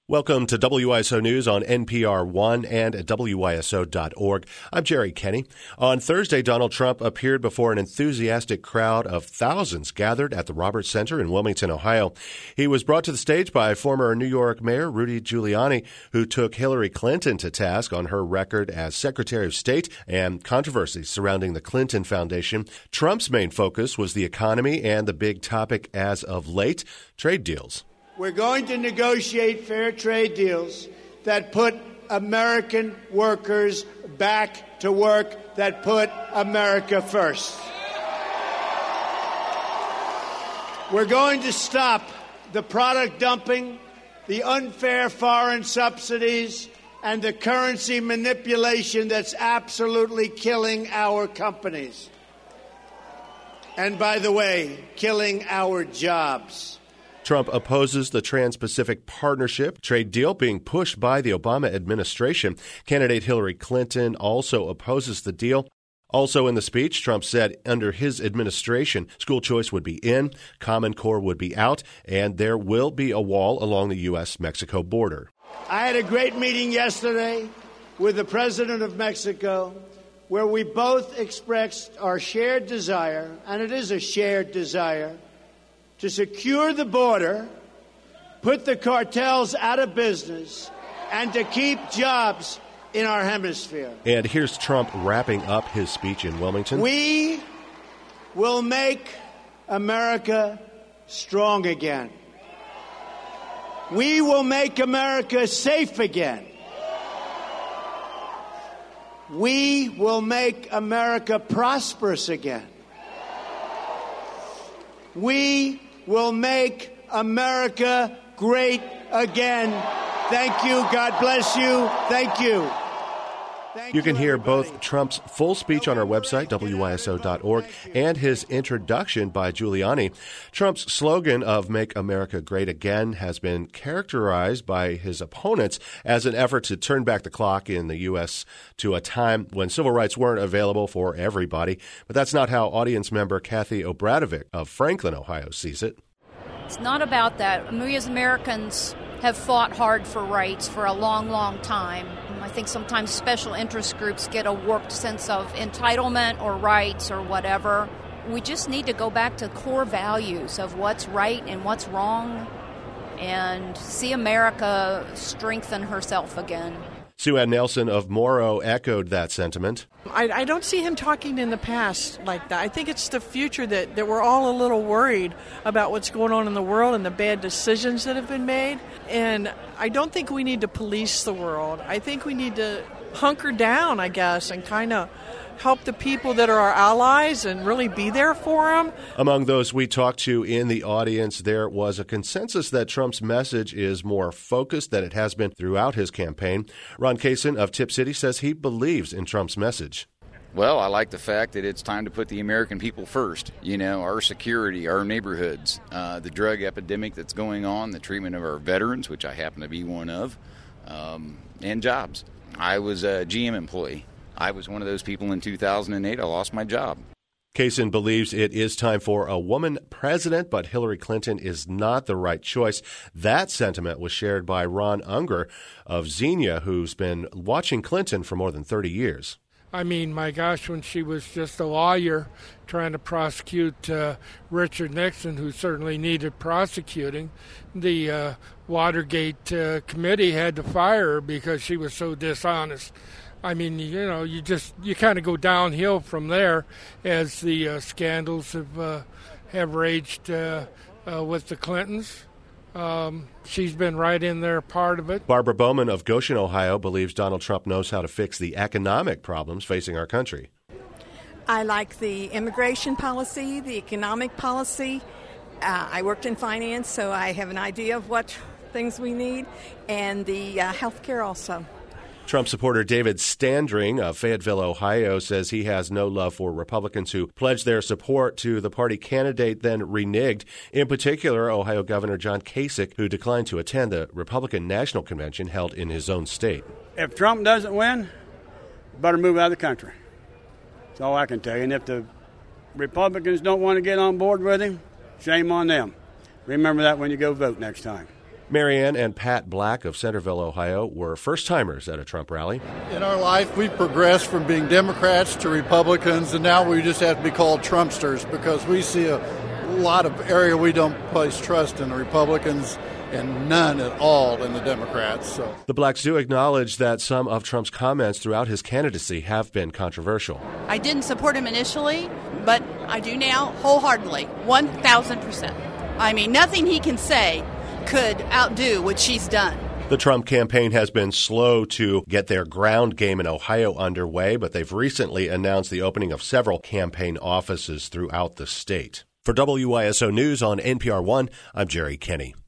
Welcome to WISO News on NPR One and at WISO.org. I'm Jerry Kenny. On Thursday, Donald Trump appeared before an enthusiastic crowd of thousands gathered at the Roberts Center in Wilmington, Ohio. He was brought to the stage by former New York Mayor Rudy Giuliani, who took Hillary Clinton to task on her record as Secretary of State and controversies surrounding the Clinton Foundation. Trump's main focus was the economy and the big topic as of late, trade deals. We're going to negotiate fair trade deals that put American workers back to work, that put America first. We're going to stop the product dumping, the unfair foreign subsidies, and the currency manipulation that's absolutely killing our companies. And by the way, killing our jobs. Trump opposes the Trans-Pacific Partnership trade deal being pushed by the Obama administration. Candidate Hillary Clinton also opposes the deal. Also in the speech, Trump said under his administration, school choice would be in, Common Core would be out, and there will be a wall along the U.S.-Mexico border. I had a great meeting yesterday with the President of Mexico where we both expressed our shared desire, and it is a shared desire, to secure the border, put the cartels out of business, and to keep jobs in our hemisphere. And here's Trump wrapping up his speech in Wilmington. We will make America strong again. We will make America safe again. We will make America prosperous again. We will make America great again. Thank you. God bless you. Thank you. You can hear both Trump's full speech on our website, WISO.org, and his introduction by Giuliani. Trump's slogan of Make America Great Again has been characterized by his opponents as an effort to turn back the clock in the U.S. to a time when civil rights weren't available for everybody. But that's not how audience member Kathy Obradovic of Franklin, Ohio, sees it. It's not about that. We as Americans have fought hard for rights for a long, long time. I think sometimes special interest groups get a warped sense of entitlement or rights or whatever. We just need to go back to core values of what's right and what's wrong and see America strengthen herself again. Sue Ann Nelson of Morrow echoed that sentiment. I don't see him talking in the past like that. I think it's the future that we're all a little worried about what's going on in the world and the bad decisions that have been made. And I don't think we need to police the world. I think we need to hunker down, I guess, and kind of help the people that are our allies and really be there for them. Among those we talked to in the audience, there was a consensus that Trump's message is more focused than it has been throughout his campaign. Ron Kaysen of Tip City says he believes in Trump's message. Well, I like the fact that it's time to put the American people first. You know, our security, our neighborhoods, the drug epidemic that's going on, the treatment of our veterans, which I happen to be one of, and jobs. I was a GM employee. I was one of those people in 2008. I lost my job. Kaysen believes it is time for a woman president, but Hillary Clinton is not the right choice. That sentiment was shared by Ron Unger of Xenia, who's been watching Clinton for more than 30 years. I mean, my gosh, when she was just a lawyer trying to prosecute Richard Nixon, who certainly needed prosecuting, the Watergate committee had to fire her because she was so dishonest. I mean, you know, you kind of go downhill from there as the scandals have raged with the Clintons. She's been right in there, part of it. Barbara Bowman of Goshen, Ohio, believes Donald Trump knows how to fix the economic problems facing our country. I like the immigration policy, the economic policy. I worked in finance, so I have an idea of what things we need, and the health care also. Trump supporter David Standring of Fayetteville, Ohio, says he has no love for Republicans who pledged their support to the party candidate, then reneged. In particular, Ohio Governor John Kasich, who declined to attend the Republican National Convention held in his own state. If Trump doesn't win, you better move out of the country. That's all I can tell you. And if the Republicans don't want to get on board with him, shame on them. Remember that when you go vote next time. Marianne and Pat Black of Centerville, Ohio, were first-timers at a Trump rally. In our life, we've progressed from being Democrats to Republicans, and now we just have to be called Trumpsters because we see a lot of area we don't place trust in the Republicans and none at all in the Democrats. So the Blacks do acknowledge that some of Trump's comments throughout his candidacy have been controversial. I didn't support him initially, but I do now wholeheartedly, 1,000%. I mean, nothing he can say could outdo what she's done. The Trump campaign has been slow to get their ground game in Ohio underway, but they've recently announced the opening of several campaign offices throughout the state. For WYSO News on NPR One, I'm Jerry Kenny.